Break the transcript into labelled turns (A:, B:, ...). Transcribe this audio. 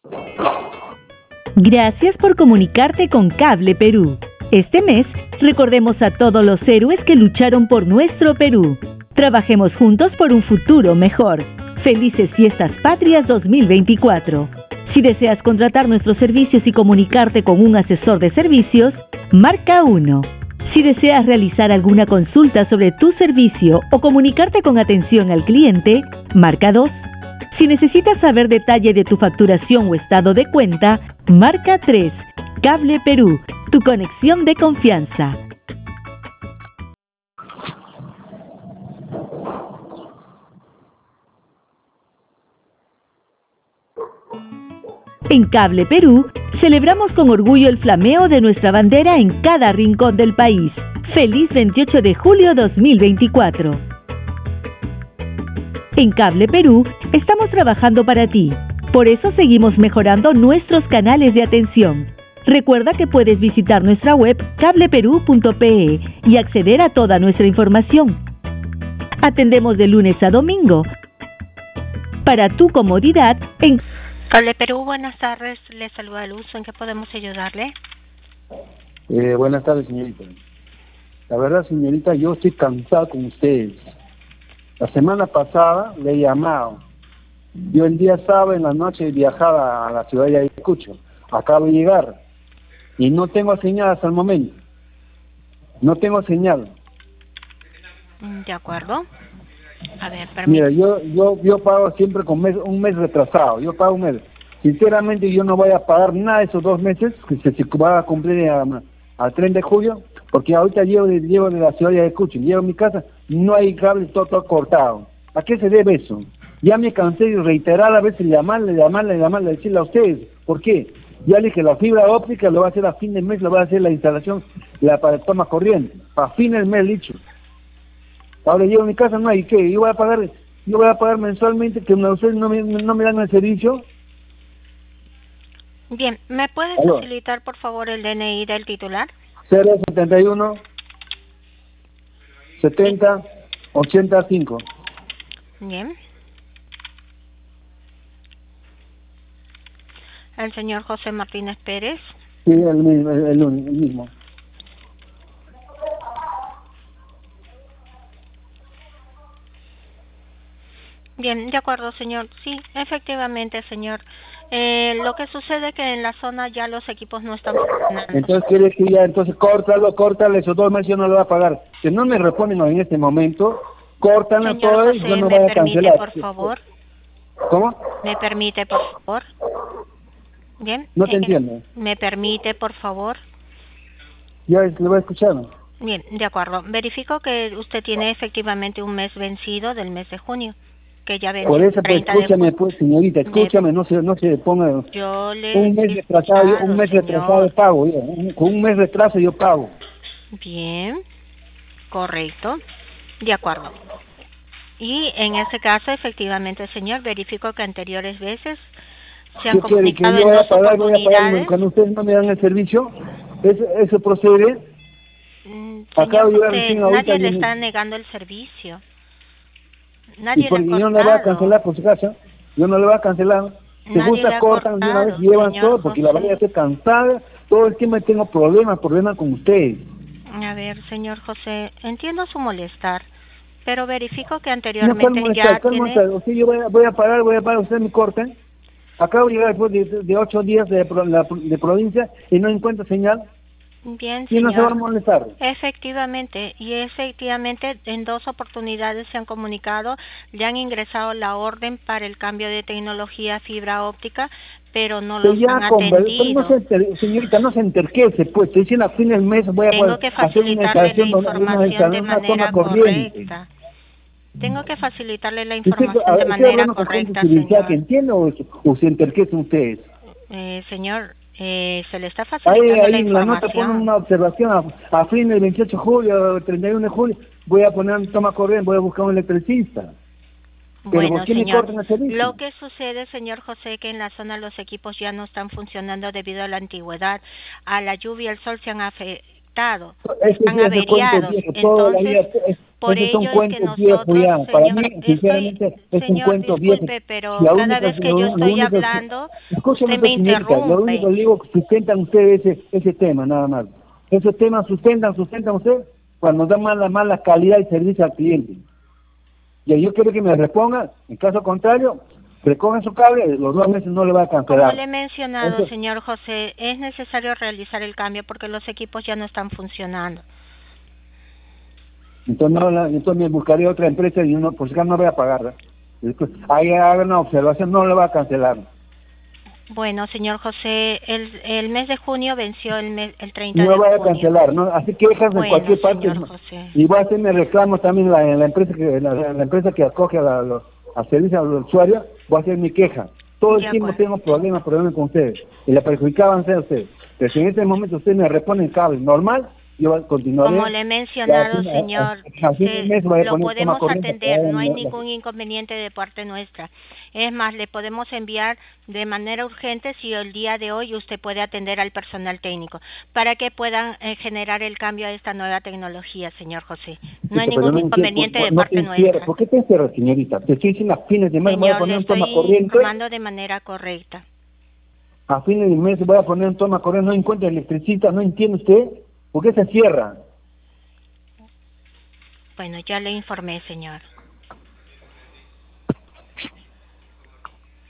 A: Gracias por comunicarte con Cable Perú. Este mes, recordemos a todos los héroes que lucharon por nuestro Perú. Trabajemos juntos por un futuro mejor. Felices Fiestas Patrias 2024. Si deseas contratar nuestros servicios y comunicarte con un asesor de servicios, marca 1. Si deseas realizar alguna consulta sobre tu servicio o comunicarte con atención al cliente, marca 2. Si necesitas saber detalle de tu facturación o estado de cuenta, marca 3. Cable Perú, tu conexión de confianza. En Cable Perú, celebramos con orgullo el flameo de nuestra bandera en cada rincón del país. ¡Feliz 28 de julio 2024! En Cable Perú, estamos trabajando para ti. Por eso seguimos mejorando nuestros canales de atención. Recuerda que puedes visitar nuestra web cableperú.pe y acceder a toda nuestra información. Atendemos de lunes a domingo. Para tu comodidad, en
B: Cable Perú, buenas tardes. Le saluda Luz. ¿En qué podemos ayudarle?
C: Buenas tardes, señorita. La verdad, señorita, yo estoy cansado con ustedes. La semana pasada le he llamado. Yo el día sábado en la noche viajaba a la ciudad de Ayacucho. Acabo de llegar. Y no tengo señal hasta el momento. No tengo señal.
B: De acuerdo. A ver, permítame.
C: Mira, yo pago siempre con un mes retrasado. Yo pago un mes. Sinceramente, yo no voy a pagar nada de esos 2 meses que se va a cumplir al 30 de julio, porque ahorita llego de la ciudad de Ayacucho, llego a mi casa, no hay cable, todo cortado. ¿A qué se debe eso? Ya me cansé de reiterar a veces llamarle, decirle a ustedes. ¿Por qué? Ya le dije, la fibra óptica lo va a hacer a fin de mes, lo va a hacer la instalación para toma corriente. A fin del mes, dicho. Ahora llego a mi casa, no hay qué, yo voy a pagar mensualmente que ustedes no me dan el servicio.
B: Bien, ¿me puede facilitar por favor el DNI del titular?
C: 071 70 85.
B: Bien. El señor José Martínez Pérez.
C: Sí, el mismo.
B: Bien, de acuerdo, señor. Sí, efectivamente, señor. Lo que sucede es que en la zona ya los equipos no están funcionando.
C: Entonces quiere decir ya, entonces córtale, esos 2 meses yo no lo voy a pagar. Si no me responden en este momento, córtalo
B: señor
C: todo
B: José,
C: y yo no
B: voy
C: voy a cancelar.
B: Por favor.
C: ¿Cómo?
B: ¿Me permite, por favor? Bien.
C: No te entiendo.
B: ¿Me permite, por favor?
C: Ya le voy a escuchar.
B: Bien, de acuerdo. Verifico que usted tiene efectivamente un mes vencido del mes de junio. Que ya
C: por eso, pues, escúchame, pues, señorita, escúchame, no se ponga un mes retrasado de pago, con un mes retraso yo pago.
B: Bien, correcto, de acuerdo. Y en ese caso, efectivamente, señor, verifico que anteriores veces se han comunicado en dos oportunidades.
C: Cuando ustedes no me dan el servicio, ¿eso procede?
B: Señor, nadie le está negando el servicio. Nadie le ha cortado.
C: Yo no le voy a cancelar por su casa. Yo no le voy a cancelar. Si gusta, cortan de una vez, llevan todo, porque la verdad ya estoy cansada. Todo el tiempo tengo problemas con ustedes.
B: A ver, señor José, entiendo su molestar, pero verifico que anteriormente ya tiene...
C: Sí, yo voy a pagar, ustedes me cortan. Acabo de llegar después de 8 días de provincia y no encuentro señal.
B: Bien,
C: señor. ¿Y no se va a molestar?
B: Efectivamente, en 2 oportunidades se han comunicado, le han ingresado la orden para el cambio de tecnología fibra óptica, pero no los han atendido.
C: Señorita, no se enterquece, pues, te dicen a fin del mes voy a
B: Tengo que facilitarle la información de manera correcta. Tengo que facilitarle la información de manera correcta, señor.
C: ¿Que entiende o se enterquecen ustedes?
B: Señor, se le está facilitando la información.
C: La nota pone una observación a fin del 28 de julio, 31 de julio, voy a poner toma corriente, voy a buscar un electricista.
B: Bueno, señor, lo que sucede, señor José, que en la zona los equipos ya no están funcionando debido a la antigüedad, a la lluvia, el sol se han desconectados, están averiados. Entonces, por ello es que nosotros, señor,
C: para mí, sinceramente, es un cuento viejo.
B: Disculpe, pero cada vez que yo estoy hablando, usted me interrumpe.
C: Lo único que digo, sustentan ustedes ese tema, nada más. Esos temas sustentan ustedes cuando dan mala calidad y servicio al cliente. Y yo quiero que me responda, en caso contrario, recojan su cable, los 2 meses no le va a cancelar.
B: Como le he mencionado, señor José, es necesario realizar el cambio porque los equipos ya no están funcionando.
C: Entonces me buscaré otra empresa y por si acaso no voy a pagar. Después, ahí haga una observación, no le va a cancelar.
B: Bueno, señor José, el mes de junio venció el 30 de junio.
C: No va a cancelar, ¿no? Así que quejas en cualquier parte. Y voy a hacerme reclamo también en la empresa que acoge al servicio al usuario, voy a hacer mi queja. Todo el tiempo tengo problemas con ustedes. Y le perjudicaban a ustedes. Pero si en este momento ustedes me responden cable normal, yo continuaré.
B: Como le he mencionado, señor, lo podemos atender, no hay ningún inconveniente de parte nuestra. Es más, le podemos enviar de manera urgente si el día de hoy usted puede atender al personal técnico, para que puedan generar el cambio a esta nueva tecnología, señor José. No hay ningún inconveniente de parte nuestra.
C: ¿Por qué te encierras, señorita? Te estoy diciendo a fines de mes voy a poner un toma corriente.
B: Señor, le estoy informando de manera correcta.
C: A fines de mes voy a poner un toma corriente, no encuentra electricista, ¿no entiende usted? ¿Por qué se cierra?
B: Bueno, ya le informé, señor.